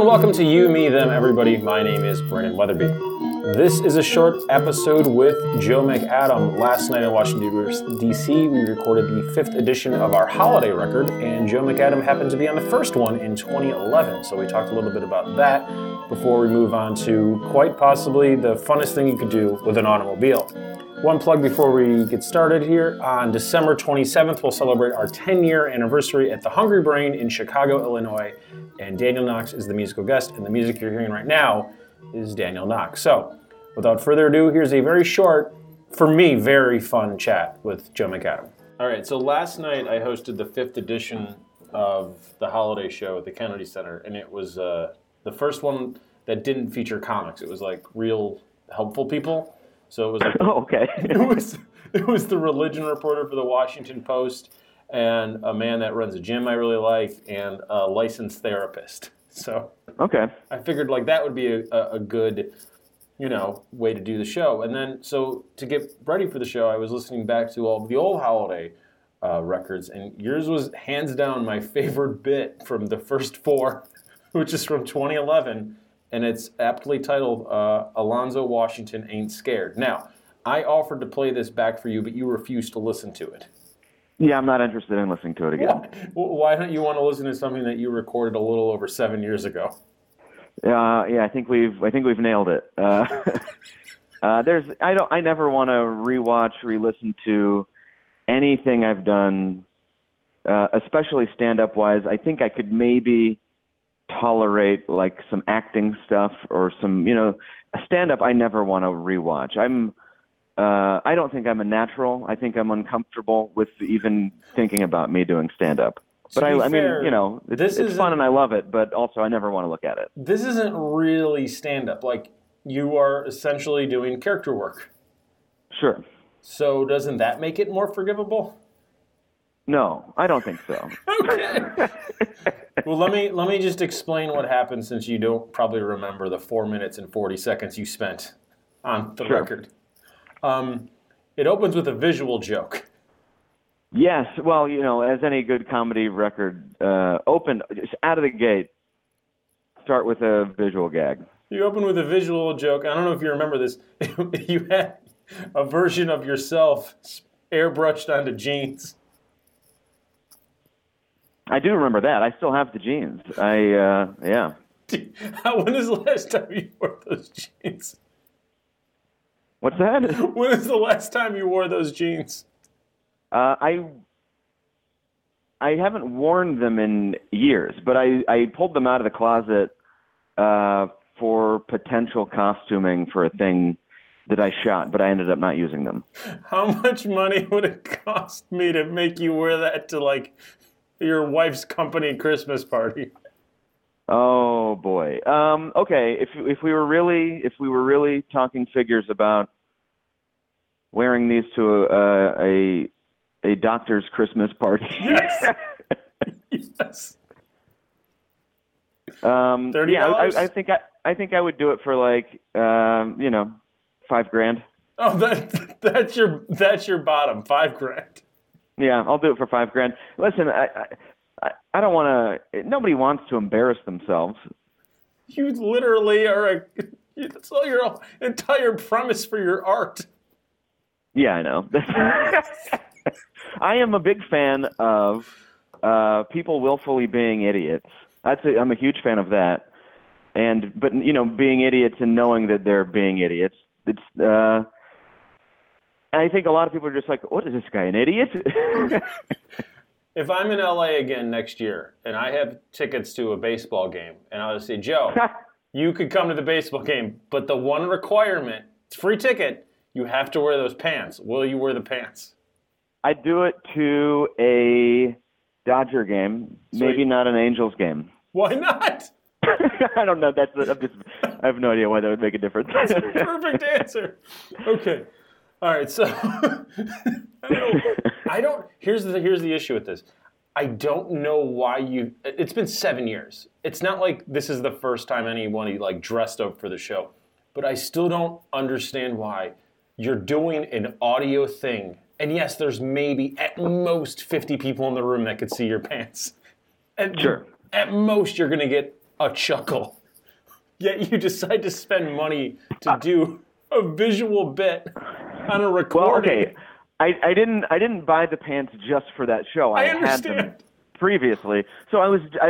welcome to You, Me, Them, Everybody. My name is Brandon Weatherby. This is a short episode with Joe McAdam. Last night in Washington, D.C., we recorded the 5th edition of our holiday record, and Joe McAdam happened to be on the first one in 2011. So we talked a little bit about that before we move on to quite possibly the funnest thing you could do with an automobile. One plug before we get started here. On December 27th, we'll celebrate our 10-year anniversary at the Hungry Brain in Chicago, Illinois. And Daniel Knox is the musical guest, and the music you're hearing right now is Daniel Knox. So, without further ado, here's a very short, for me, very fun chat with Joe McAdam. All right, so last night I hosted the 5th edition of the holiday show at the Kennedy Center, and it was the first one that didn't feature comics. It was like real helpful people. So it was like, oh, okay. it was the religion reporter for the Washington Post, and a man that runs a gym I really like, and a licensed therapist. So okay, I figured like that would be a good, way to do the show. And then so to get ready for the show, I was listening back to all of the old holiday records, and yours was hands down my favorite bit from the first 4, which is from 2011. And it's aptly titled, Alonzo Washington Ain't Scared. Now, I offered to play this back for you, but you refused to listen to it. Yeah, I'm not interested in listening to it again. Why don't you want to listen to something that you recorded a little over 7 years ago? Yeah, I think we've nailed it. I never want to re-listen to anything I've done, especially stand-up wise. I think I could maybe tolerate like some acting stuff or some, stand-up I never want to rewatch. I don't think I'm a natural. I think I'm uncomfortable with even thinking about me doing stand-up. But it's fun and I love it, but also I never want to look at it. This isn't really stand-up. Like, you are essentially doing character work. Sure. So doesn't that make it more forgivable? No, I don't think so. Okay. Well, let me just explain what happened, since you don't probably remember the 4 minutes and 40 seconds you spent on the record. It opens with a visual joke. Yes, well, as any good comedy record, open just out of the gate, start with a visual gag. You open with a visual joke. I don't know if you remember this. You had a version of yourself airbrushed onto jeans. I do remember that. I still have the jeans. Yeah. When is the last time you wore those jeans? What's that? When is the last time you wore those jeans? I haven't worn them in years, but I pulled them out of the closet for potential costuming for a thing that I shot, but I ended up not using them. How much money would it cost me to make you wear that to, like, your wife's company Christmas party? Oh boy. Okay. If we were really talking figures about wearing these to a doctor's Christmas party. Yes. Yes. $30? Yeah, I think I would do it for like $5,000. Oh, that's your bottom, $5,000. Yeah, I'll do it for $5,000. Listen, I don't want to. Nobody wants to embarrass themselves. You literally are that's all your entire premise for your art. Yeah, I know. I am a big fan of people willfully being idiots. I'm a huge fan of that. But being idiots and knowing that they're being idiots. It's. I think a lot of people are just like, what is this guy, an idiot? If I'm in LA again next year and I have tickets to a baseball game, and I'll say, Joe, you could come to the baseball game, but the one requirement, it's free ticket, you have to wear those pants. Will you wear the pants? I'd do it to a Dodger game, maybe not an Angels game. Why not? I don't know. I have no idea why that would make a difference. That's a perfect answer. Okay. All right, so I don't. Here's the issue with this. I don't know why it's been 7 years. It's not like this is the first time anyone like dressed up for the show, but I still don't understand why you're doing an audio thing. And yes, there's maybe at most 50 people in the room that could see your pants. And sure. At most, you're gonna get a chuckle. Yet you decide to spend money to do a visual bit on a recording. Well, okay. I didn't buy the pants just for that show. I had them understand. previously. So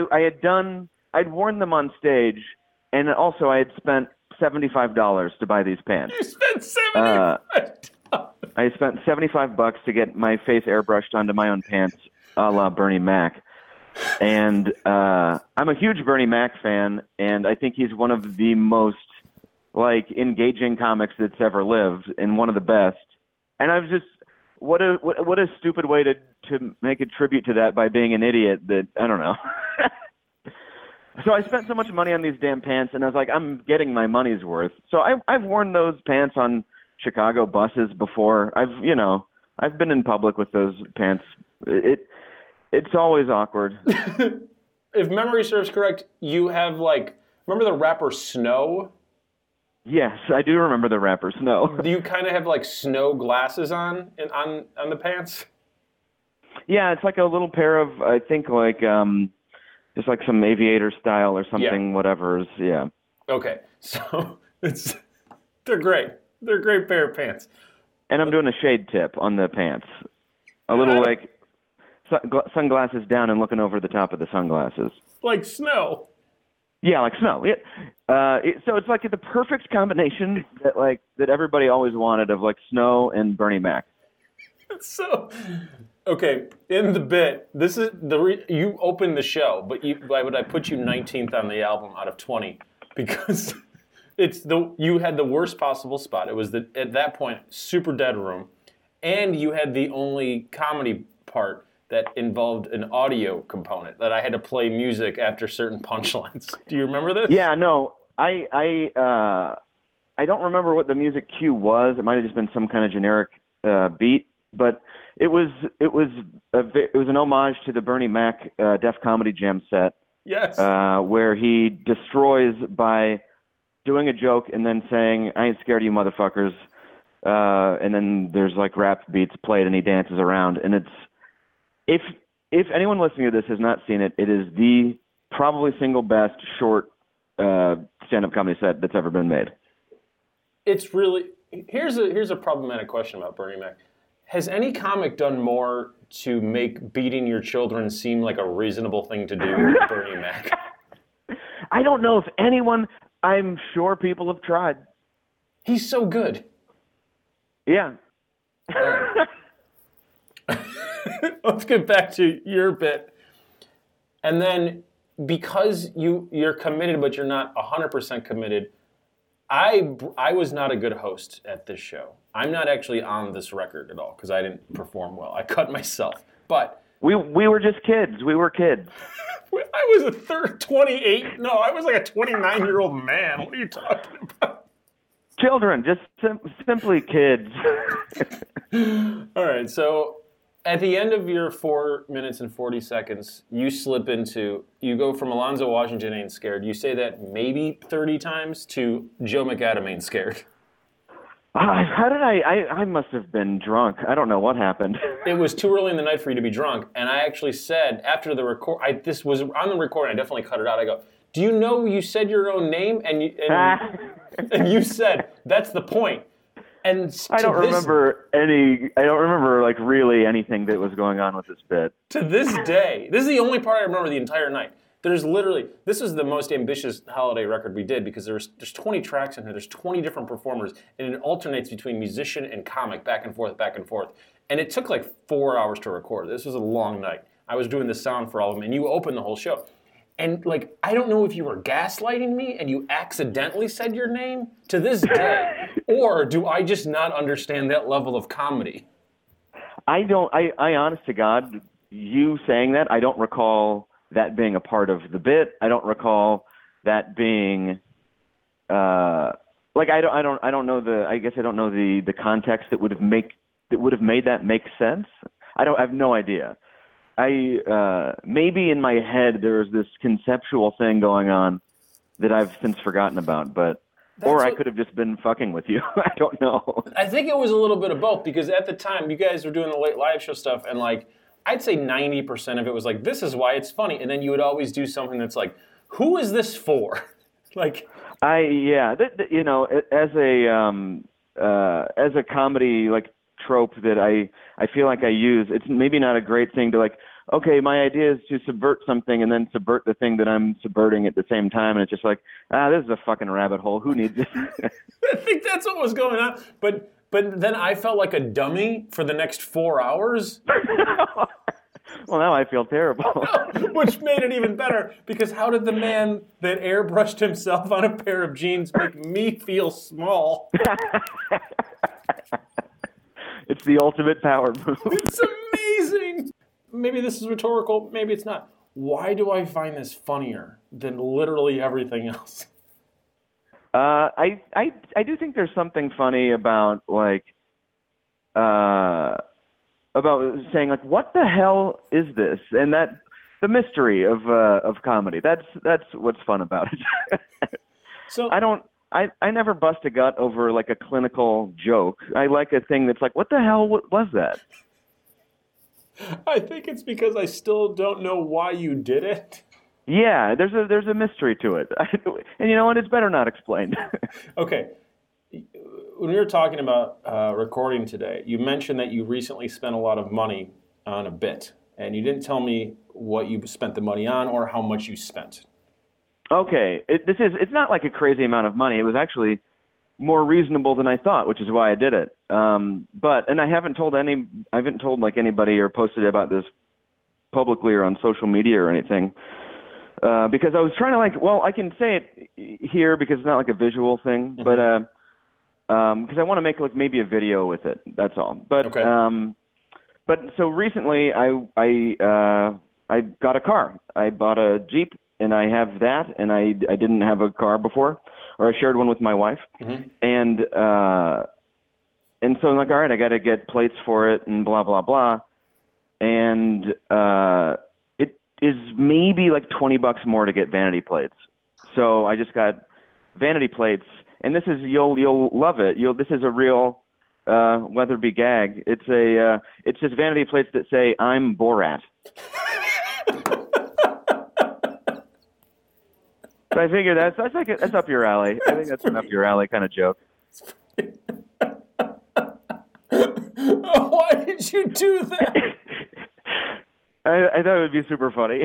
I'd worn them on stage, and also I had spent $75 to buy these pants. You spent $75. I spent $75 to get my face airbrushed onto my own pants, a la Bernie Mac. And I'm a huge Bernie Mac fan, and I think he's one of the most engaging comics that's ever lived, and one of the best. And I was just, what a stupid way to make a tribute to that by being an idiot. That I don't know. So I spent so much money on these damn pants, and I was like, I'm getting my money's worth. So I've worn those pants on Chicago buses before. I've been in public with those pants. It's always awkward. If memory serves correct, you have remember the rapper Snow? Yes, I do remember the rapper Snow. Do you kind of have snow glasses on the pants? Yeah, it's like a little pair of, I think just like some aviator style or something, whatever. Yeah. Okay, so they're great. They're a great pair of pants. And I'm doing a shade tip on the pants. A little sunglasses down and looking over the top of the sunglasses. Like snow. Yeah, like snow. Yeah. So it's like the perfect combination that everybody always wanted of Snow and Bernie Mac. So, okay, in the bit, this is you opened the show, but I put you 19th on the album out of 20 because you had the worst possible spot. It was at that point super dead room, and you had the only comedy part that involved an audio component that I had to play music after certain punchlines. Do you remember this? Yeah, no, I don't remember what the music cue was. It might have just been some kind of generic beat, but it was an homage to the Bernie Mac Def Comedy Jam set. Yes. Where he destroys by doing a joke and then saying, "I ain't scared of you motherfuckers," and then there's rap beats played and he dances around, and it's. If anyone listening to this has not seen it, it is the probably single best short stand-up comedy set that's ever been made. It's really here's a problematic question about Bernie Mac. Has any comic done more to make beating your children seem like a reasonable thing to do than Bernie Mac? I don't know if anyone. I'm sure people have tried. He's so good. Yeah. Let's get back to your bit. And then, because you're committed, but you're not 100% committed, I was not a good host at this show. I'm not actually on this record at all because I didn't perform well. I cut myself. But we were just kids. We were kids. I was a 28. No, I was like a 29-year-old man. What are you talking about? Children, just simply kids. All right, so at the end of your 4 minutes and 40 seconds, you go from Alonzo Washington ain't scared. You say that maybe 30 times to Joe McAdam ain't scared. How did I must have been drunk. I don't know what happened. It was too early in the night for you to be drunk. And I actually said, after the record, this was on the recording, I definitely cut it out. I go, do you know you said your own name? And you said, that's the point. And I don't remember really anything that was going on with this bit. To this day, this is the only part I remember the entire night. This is the most ambitious holiday record we did because there's 20 tracks in here. There's 20 different performers, and it alternates between musician and comic, back and forth. And it took 4 hours to record. This was a long night. I was doing the sound for all of them, and you opened the whole show. And I don't know if you were gaslighting me and you accidentally said your name to this day, or do I just not understand that level of comedy? I honest to God, you saying that, I don't recall that being a part of the bit. I don't recall that being, I don't know the context that would have made that make sense. I have no idea. Maybe in my head there was this conceptual thing going on that I've since forgotten about, I could have just been fucking with you. I don't know. I think it was a little bit of both because at the time you guys were doing the late live show stuff and I'd say 90% of it was this is why it's funny. And then you would always do something that's who is this for? You know, as a comedy like trope that I feel like I use, it's maybe not a great thing to like, okay, my idea is to subvert something and then subvert the thing that I'm subverting at the same time, and it's just like, this is a fucking rabbit hole. Who needs this? I think that's what was going on. But then I felt like a dummy for the next 4 hours. Well, now I feel terrible. Which made it even better, because how did the man that airbrushed himself on a pair of jeans make me feel small? It's the ultimate power move. It's amazing. Maybe this is rhetorical, maybe it's not. Why do I find this funnier than literally everything else? I do think there's something funny about like about saying like, what the hell is this? And that the mystery of comedy. That's what's fun about it. So I never bust a gut over like a clinical joke. I like a thing that's like, what the hell was that? I think it's because I still don't know why you did it. Yeah, there's a mystery to it. And you know what? It's better not explained. Okay. When we were talking about recording today, you mentioned that you recently spent a lot of money on a bit, and you didn't tell me what you spent the money on or how much you spent. Okay, it's not like a crazy amount of money. It was actually more reasonable than I thought, which is why I did it. And I haven't told like anybody or posted about this publicly or on social media or anything, because I was trying to like, well, I can say it here because it's not like a visual thing, but because I want to make like maybe a video with it. That's all. But okay. But so recently I got a car. I bought a Jeep. And I have that, and I didn't have a car before, or I shared one with my wife, and so I'm like, all right, I got to get plates for it, and blah blah blah, and it is maybe like $20 more to get vanity plates. So I just got vanity plates, and this is you'll love it. This is a real Weatherby gag. It's just vanity plates that say "I'm Borat." So I figure that's up your alley. I think that's an up your alley kind of joke. Why did you do that? I thought it would be super funny.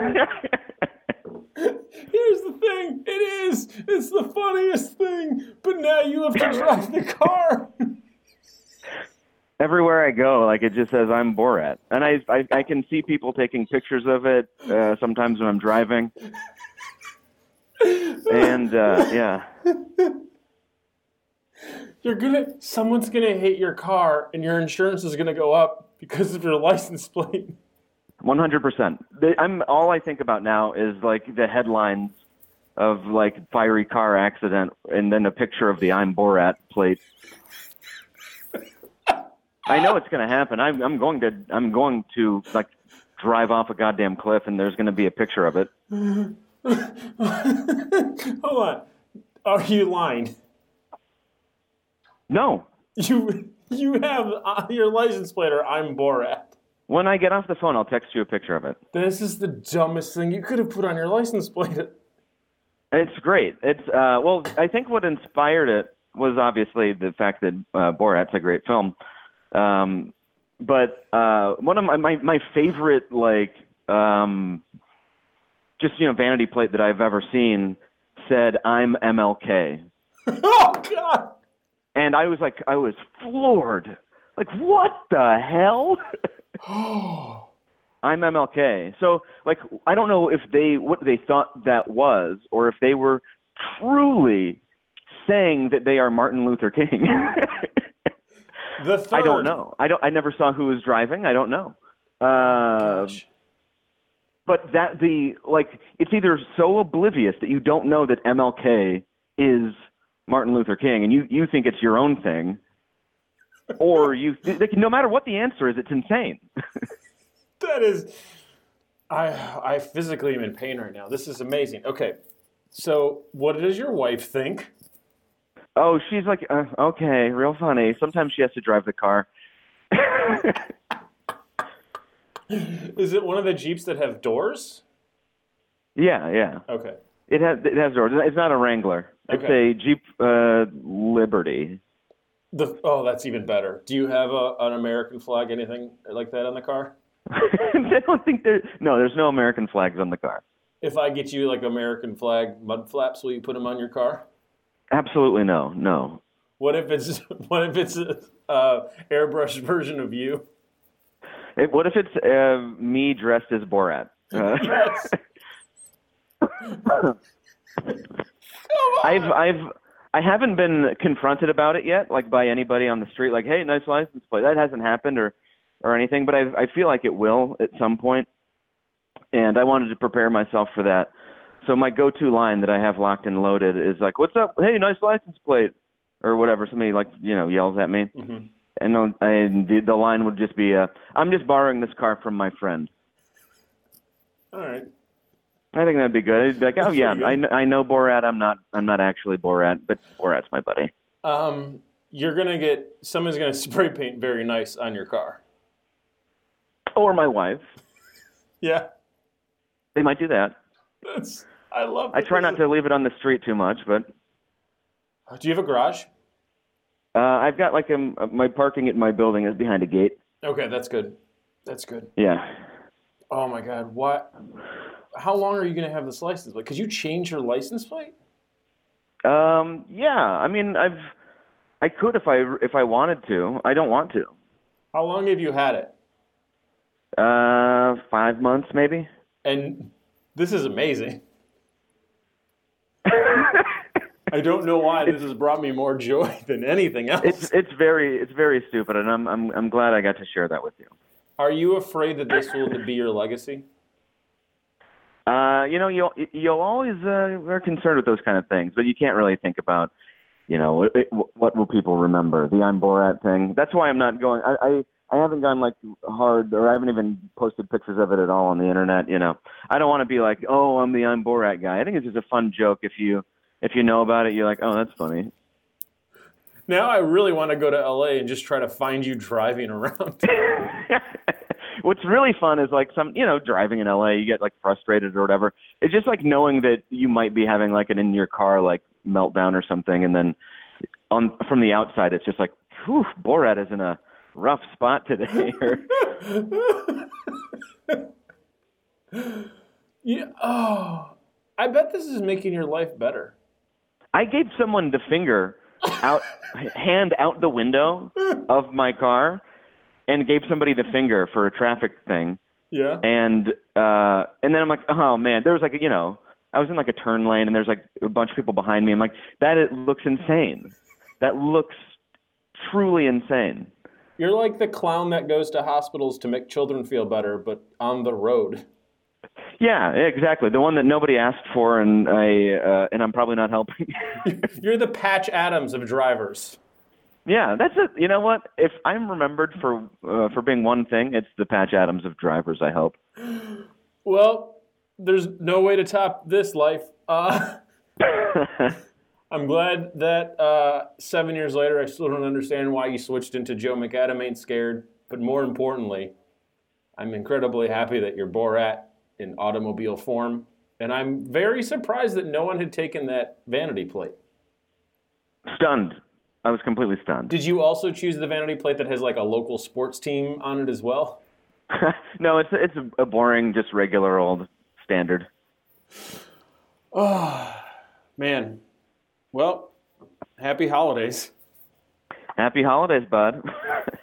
Here's the thing. It's the funniest thing. But now you have to drive the car. Everywhere I go, like it just says I'm Borat, and I can see people taking pictures of it sometimes when I'm driving. And yeah, someone's gonna hit your car, and your insurance is gonna go up because of your license plate. 100%. All I think about now is like the headlines of like fiery car accident, and then a picture of the I'm Borat plate. I know it's gonna happen. I'm going to like drive off a goddamn cliff, and there's gonna be a picture of it. Hold on. Are you lying? No. You have your license plate or I'm Borat. When I get off the phone, I'll text you a picture of it. This is the dumbest thing you could have put on your license plate. It's great. It's well, I think what inspired it was obviously the fact that Borat's a great film. But one of my favorite like just, vanity plate that I've ever seen said, I'm MLK. Oh, God. And I was floored. Like, what the hell? I'm MLK. So, like, I don't know what they thought that was, or if they were truly saying that they are Martin Luther King. The third. I don't know. I never saw who was driving. I don't know. Gosh. But it's either so oblivious that you don't know that MLK is Martin Luther King, and you think it's your own thing, or no matter what the answer is, it's insane. That is, I physically am in pain right now. This is amazing. Okay, so what does your wife think? Oh, she's like, okay, real funny. Sometimes she has to drive the car. Is it one of the Jeeps that have doors? Yeah. Okay. It has doors. It's not a Wrangler. It's Okay. a Jeep Liberty. That's even better. Do you have an American flag, anything like that on the car? I don't think there's no American flags on the car. If I get you like American flag mud flaps, will you put them on your car? Absolutely no. What if it's a airbrush version of you? What if it's me dressed as Borat? Yes. I haven't been confronted about it yet, like by anybody on the street, like, hey, nice license plate. That hasn't happened or anything, but I feel like it will at some point, and I wanted to prepare myself for that. So my go-to line that I have locked and loaded is like, what's up? Hey, nice license plate, or whatever. Somebody yells at me, and the line would just be, I'm just borrowing this car from my friend. All right. I think that'd be good. It'd be like, oh yeah, good. I know Borat. I'm not actually Borat, but Borat's my buddy. Someone's gonna spray paint very nice on your car. Or my wife. Yeah. They might do that. I love. I try not to leave it on the street too much, but. Do you have a garage? I've got my parking at my building is behind a gate. Okay, that's good. That's good. Yeah. Oh my God, what? How long are you going to have this license plate? Could you change your license plate? Yeah. I mean, I could if I wanted to. I don't want to. How long have you had it? 5 months maybe. And this is amazing. I don't know why this has brought me more joy than anything else. It's very stupid, and I'm glad I got to share that with you. Are you afraid that this will be your legacy? You'll always are concerned with those kind of things, but you can't really think about, what will people remember? The I'm Borat thing. That's why I'm not going. I haven't gone hard, or I haven't even posted pictures of it at all on the internet. I don't want to be like, oh, I'm the I'm Borat guy. I think it's just a fun joke. If you know about it, you're like, oh, that's funny. Now I really want to go to LA and just try to find you driving around. What's really fun is driving in LA, you get frustrated or whatever. It's just knowing that you might be having an in your car meltdown or something, and then from the outside it's just whew, Borat is in a rough spot today. Yeah. Oh, I bet this is making your life better. I gave someone the finger hand out the window of my car, and gave somebody the finger for a traffic thing. Yeah. And then I'm like, oh man, there was I was in a turn lane, and there's a bunch of people behind me. I'm like, it looks insane. That looks truly insane. You're like the clown that goes to hospitals to make children feel better, but on the road. Yeah, exactly. The one that nobody asked for, and I'm probably not helping. You're the Patch Adams of drivers. Yeah, that's it. You know what? If I'm remembered for being one thing, it's the Patch Adams of drivers, I hope. Well, there's no way to top this life. I'm glad that 7 years later, I still don't understand why you switched into Joe McAdam Ain't Scared. But more importantly, I'm incredibly happy that you're Borat in automobile form. And I'm very surprised that no one had taken that vanity plate. Stunned. I was completely stunned. Did you also choose the vanity plate that has a local sports team on it as well? No, it's a boring, just regular old standard. Oh, man. Well, happy holidays. Happy holidays, bud.